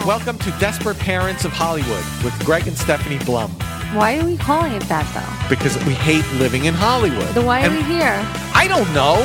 Welcome to Desperate Parents of Hollywood with Greg and Stephanie Blum. Why are we calling it that, though? Because we hate living in Hollywood. Then why are we here? I don't know.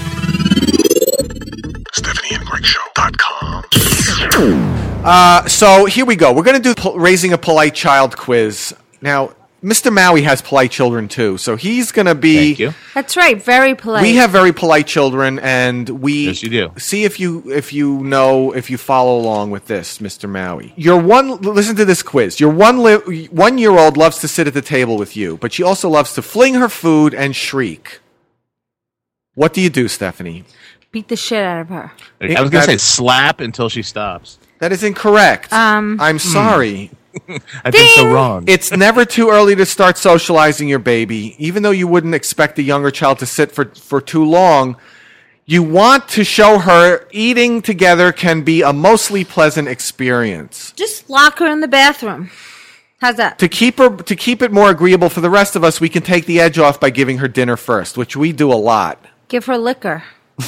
StephanieandGregShow.com. So here we go. We're going to do Raising a Polite Child quiz. Now, Mr. Maui has polite children, too. So he's going to be... Thank you. That's right. Very polite. We have very polite children, and we... Yes, you do. See if you follow along with this, Mr. Maui. Listen to this quiz. Your 1-year-old loves to sit at the table with you, but she also loves to fling her food and shriek. What do you do, Stephanie? Beat the shit out of her. I was going to say slap until she stops. That is incorrect. I'm sorry. I've been so wrong. It's never too early to start socializing your baby. Even though you wouldn't expect a younger child to sit for too long, you want to show her eating together can be a mostly pleasant experience. Just lock her in the bathroom. How's that? To keep it more agreeable for the rest of us, we can take the edge off by giving her dinner first, which we do a lot. Give her liquor.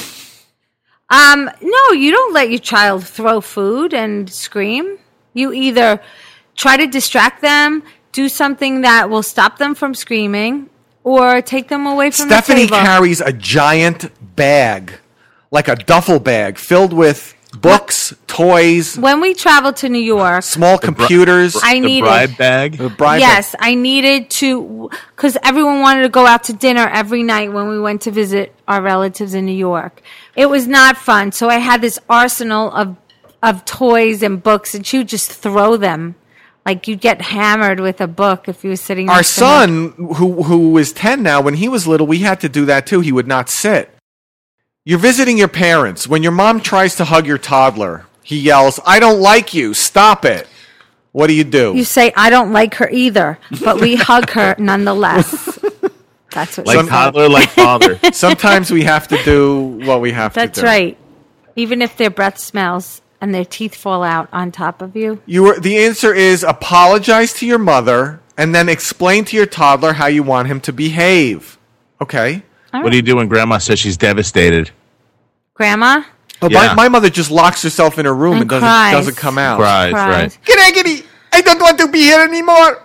No, you don't let your child throw food and scream. You either try to distract them, do something that will stop them from screaming, or take them away from Stephanie the table. carries a giant bag, like a duffel bag, filled with books, toys, When we traveled to New York, small computers. The bride bag. The bride yes, I needed to, because everyone wanted to go out to dinner every night when we went to visit our relatives in New York. It was not fun, so I had this arsenal of toys and books, and she would just throw them. Like, you'd get hammered with a book if you were sitting Our next to him. son, who is 10 now, when he was little, we had to do that too. He would not sit. You're visiting your parents. When your mom tries to hug your toddler, he yells, "I don't like you. Stop it." What do? You say, "I don't like her either," but we hug her nonetheless. That's what Like she toddler, like father. Sometimes we have to do what we have to do. That's right. Even if their breath smells and their teeth fall out on top of you. The answer is apologize to your mother and then explain to your toddler how you want him to behave. Okay? What do you do when grandma says she's devastated? Grandma? Oh, Yeah. my mother just locks herself in her room and cries. doesn't come out. Right, right. Gregory, I don't want to be here anymore.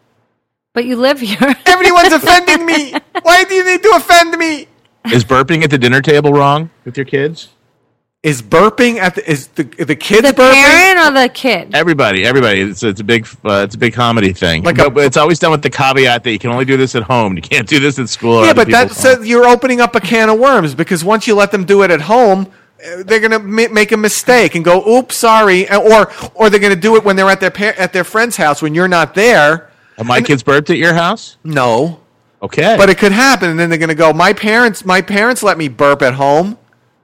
But you live here. Everyone's offending me. Why do you need to offend me? Is burping at the dinner table wrong with your kids? Is burping is the kids The burping? parent or the kid? Everybody. It's a big comedy thing. Like But it's always done with the caveat that you can only do this at home. You can't do this at school. or Yeah, other but that people's says homes. you're opening up a can of worms because once you let them do it at home, they're going to make a mistake and go, "Oops, sorry," or they're going to do it when they're at their friend's house when you're not there. Have my kids burped at your house? No, Okay. but it could happen, and then they're going to go, "My parents let me burp at home."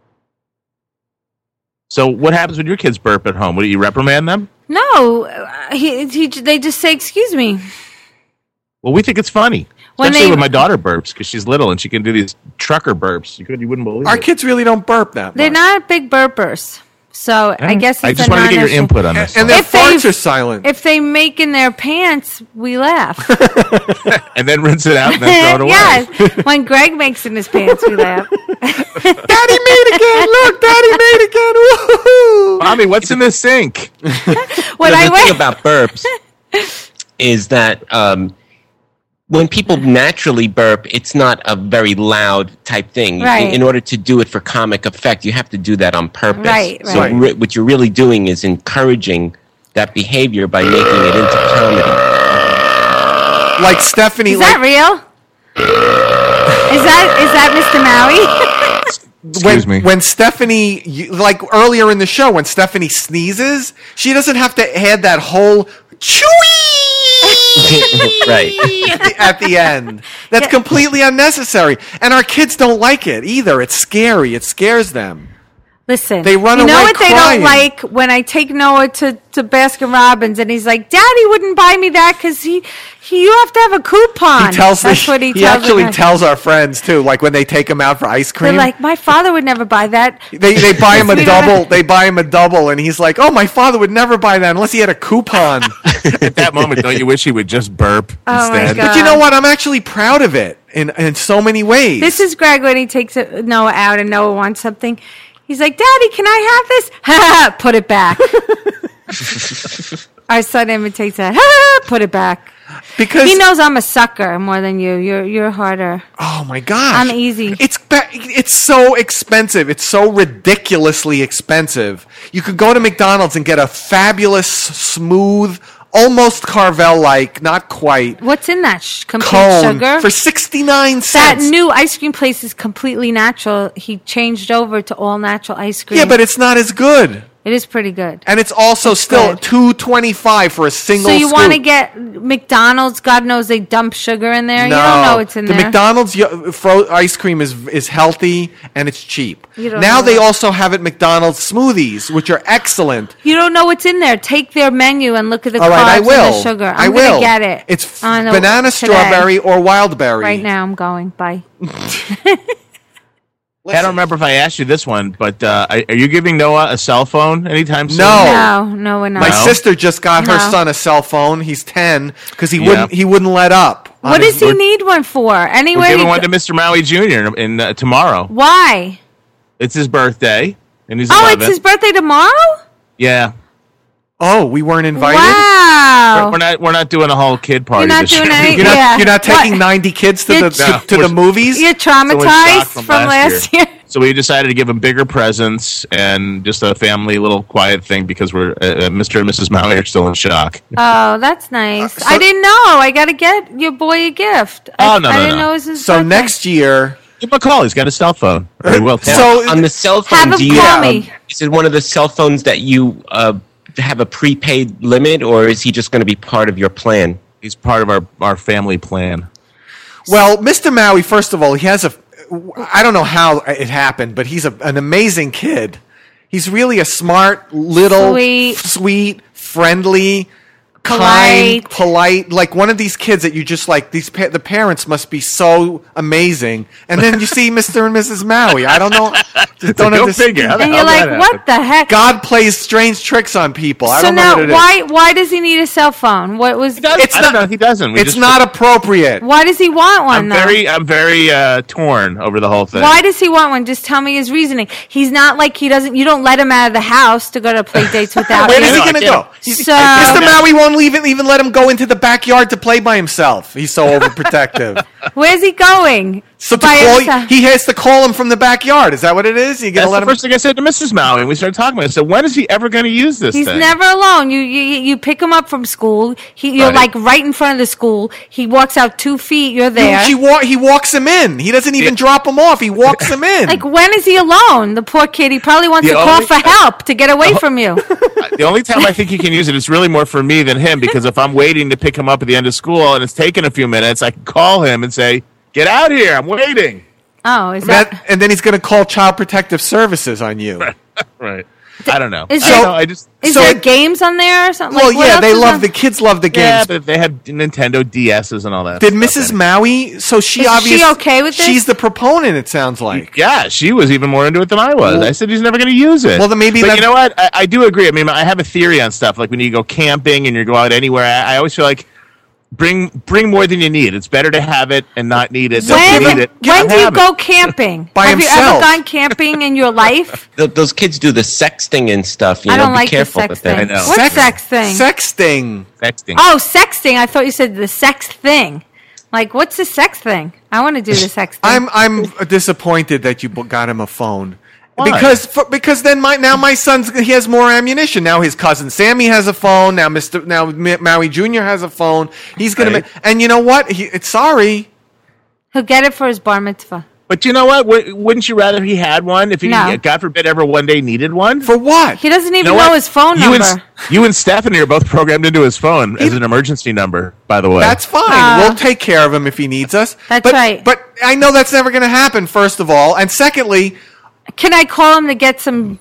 So what happens when your kids burp at home? What do you reprimand them? No. They just say, "Excuse me." Well, we think it's funny. When Especially they- when my daughter burps because she's little and she can do these trucker burps. You wouldn't believe Our it. kids really don't burp that much. They're not big burpers. So I guess it's I just a wanted to get your non-issue. input on this. and one. their If they- farts are silent. If they make in their pants, we laugh. And then rinse it out and then throw it away. Yes. When Greg makes in his pants, we laugh. Daddy made again! Look, Daddy made again! Woohoo! Mommy, what's in the sink? When the I thing went, about burps is that when people naturally burp, it's not a very loud type thing. Right. In order to do it for comic effect, you have to do that on purpose. Right, So right. what you're really doing is encouraging that behavior by making it into comedy. Like Stephanie, is that real? Is that Mr. Maui? Excuse me. When Stephanie, like earlier in the show, when Stephanie sneezes, she doesn't have to add that whole chewy Right. at the end. That's completely unnecessary. And our kids don't like it either. It's scary. It scares them. Listen, They run you know away what they crying. don't like? When I take Noah to Baskin Robbins and he's like, "Daddy wouldn't buy me that because you have to have a coupon." That's what he tells actually them. tells our friends too, like when they take him out for ice cream. They're like, "My father would never buy that." They buy him a We don't double. have- They buy him a double, and he's like, "Oh, my father would never buy that unless he had a coupon." At that moment, don't you wish he would just burp Oh, my instead? God. But you know what? I'm actually proud of it in so many ways. This is Greg when he takes Noah out and Noah wants something. He's like, "Daddy, can I have this?" Put it back. Our son imitates that. Put it back. Because He knows I'm a sucker more than you. You're harder. oh my gosh, I'm easy. It's so expensive. It's so ridiculously expensive. You could go to McDonald's and get a fabulous, smooth, almost Carvel-like, not quite, What's in that? Complete cone sugar? for 69 That cents. new ice cream place is completely natural. He changed over to all natural ice cream. Yeah, but it's not as good. it is pretty good. And it's also still good. $2.25 for a single So you scoop. want to get McDonald's? God knows they dump sugar in there. No, You don't know what's in the there. McDonald's ice cream is healthy and it's cheap. You don't Now know they that. also have at McDonald's smoothies, which are excellent. You don't know what's in there. Take their menu and look at the All right, carbs I will. and the sugar. I I'm will. gonna get it. It's on a- banana, today. strawberry, or wild berry. Right now, I'm going. Bye. I don't remember if I asked you this one, but are you giving Noah a cell phone anytime soon? No. No, we're not. My No? sister just got her No. son a cell phone. He's 10 because he Yeah. wouldn't let up. on What his- does he need one for? We're Anyway, giving one to Mr. Maui Jr. in tomorrow. why? It's his birthday, and he's Oh, 11. it's his birthday tomorrow? Yeah. Oh, we weren't invited. Wow. We're not doing a whole kid party. You're not this doing year. any- You're not, Yeah. you're not taking What? 90 kids to You're- the No, to the we're- movies. You're So we're traumatized shocked from last year. So we decided to give him bigger presents and just a family little quiet thing because we're Mr. and Mrs. Maui are still in shock. Oh, that's nice. so- I didn't know. I got to get your boy a gift. Oh, I no, didn't no. know it was his So birthday. next year, Give him a call. He's got a cell phone. Or he will. So- On the cell phone, Have him do you call me. is it one of the cell phones that you have a prepaid limit, or is he just going to be part of your plan? He's part of our family plan. well, Mr. Maui, first of all, he has I don't know how it happened, but he's an amazing kid. He's really a smart, little, sweet, friendly, kind, polite, like one of these kids that you just like. The parents must be so amazing, and then you see Mr. and Mrs. Maui. I don't know, just don't Go understand. figure. How the And hell you're did like, that what happen? the heck? God plays strange tricks on people. I So don't know now, what it is. why does he need a cell phone? What was? It's I don't not- know. He doesn't. We It's just- not appropriate. Why does he want one? I'm very torn over the whole thing. Why does he want one? Just tell me his reasoning. He's not like he doesn't. You don't let him out of the house to go to play dates without Where you. is he I going to can't- go? So Mr. Maui won't even let him go into the backyard to play by himself. He's so overprotective. where's he going? So to By call, himself. he has to call him from the backyard. Is that what it is? You That's gonna let the him? first thing I said to Mrs. Maui. And we started talking about it. I said, when is he ever going to use this He's thing? never alone. You pick him up from school. You're Right. like right in front of the school. He walks out 2 feet. You're there. He walks him in. He doesn't even drop him off. He walks him in. Like, when is he alone? The poor kid. He probably wants The to call only- for help to get away from you. The only time I think he can use it is really more for me than him, because if I'm waiting to pick him up at the end of school and it's taken a few minutes, I can call him and say, "Get out here! I'm waiting." Oh, is that? and then he's going to call Child Protective Services on you. Right? I don't know. Is I don't there- know. I just Is so there it- games on there or something? Well, Like, what yeah, else they is love on- the kids love the yeah, games. but they have Nintendo DSs and all that. Did stuff Mrs. in it. Maui? So she Is she obviously okay with this? She's the proponent. It sounds like. Yeah, she was even more into it than I was. Well- I said he's never going to use it. Well, then maybe But that- you know what? I do agree. I mean, I have a theory on stuff. Like when you go camping and you go out anywhere, I always feel like bring more than you need. It's better to have it and not need it than to need it. When do you have go it. camping? By Have you himself. ever gone camping in your life? Those kids do the sexting and stuff. You I know, don't be like the careful sex with that. thing. I know. What's sex thing? Sexting. Texting. Oh, sexting. I thought you said the sex thing. Like, what's the sex thing? I want to do the sex thing. I'm disappointed that you got him a phone. Why? Because then my son's he has more ammunition. Now his cousin Sammy has a phone. Now Maui Jr. has a phone. He's gonna Right. and you know what? Sorry. He'll get it for his bar mitzvah. But you know what? Wouldn't you rather he had one if he, No. God forbid, ever one day needed one? For what? He doesn't even You know know what? his phone you number. you and Stephanie are both programmed into his phone as an emergency number, by the way. That's fine. We'll take care of him if he needs us. That's right. But I know that's never going to happen. First of all, and secondly, Can I call him to get some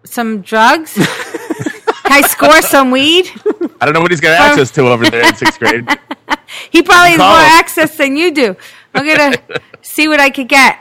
drugs? Can I score some weed? I don't know what he's got access to over there in 6th grade. He probably has Call more him. access than you do. I'm gonna see what I could get.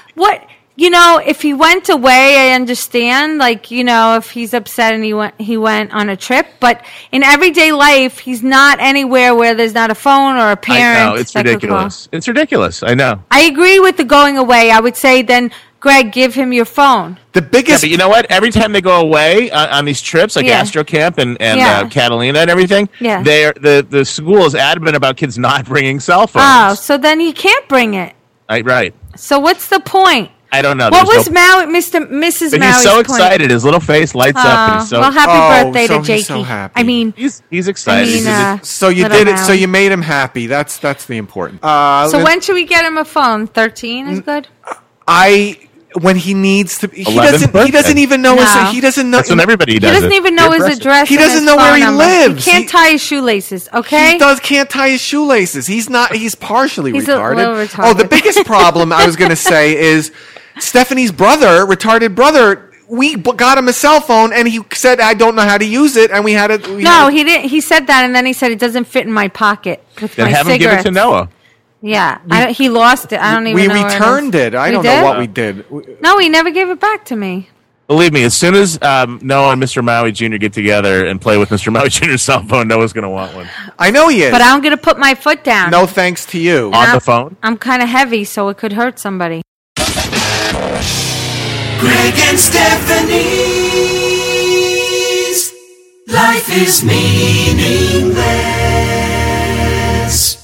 If he went away, I understand. Like, if he's upset and he went on a trip. But in everyday life, he's not anywhere where there's not a phone or a parent. I know, it's that could call. ridiculous. It's ridiculous. I know. I agree with the going away. I would say then Greg, give him your phone. The Yeah, biggest. but you know what? Every time they go away on these trips, like Yeah. Astro Camp and Yeah. Catalina and everything, Yeah. the school is adamant about kids not bringing cell Oh, phones. so then he can't bring it. Right. So what's the point? I don't know. What There's was no- Mrs. But Maui's he's so point? excited. His little face lights up. And he's so well, happy Oh, birthday so to he's Jakey. so happy. I mean, he's excited. So you little did it. So Maui. you made him happy. That's the important. So when should we get him a phone? 13 is good. When he needs to, he 11th doesn't. He birthday. doesn't even know No. He doesn't know. That's when everybody He does doesn't it. even know Peer his pressure. address. He and doesn't his know where phone he number. lives. He can't tie his shoelaces. Okay. He can't tie his shoelaces. He's not. He's partially He's a retarded. little retarded. Oh, the biggest problem I was going to say is Stephanie's retarded brother. We got him a cell phone, and he said, "I don't know how to use it," and we had it. No, he didn't. He said that, and then he said it doesn't fit in my pocket with Then my have him give cigarettes. it to Noah. Yeah, he lost it. I don't even. We know where returned it. I We don't did? know what we did. No, he never gave it back to me. Believe me, as soon as Noah and Mr. Maui Jr. get together and play with Mr. Maui Jr.'s cell phone, Noah's going to want one. I know he is. But I'm gonna put my foot down. No thanks to you. On the phone? I'm kind of heavy, so it could hurt somebody. Greg and Stephanie's Life is Meaningless.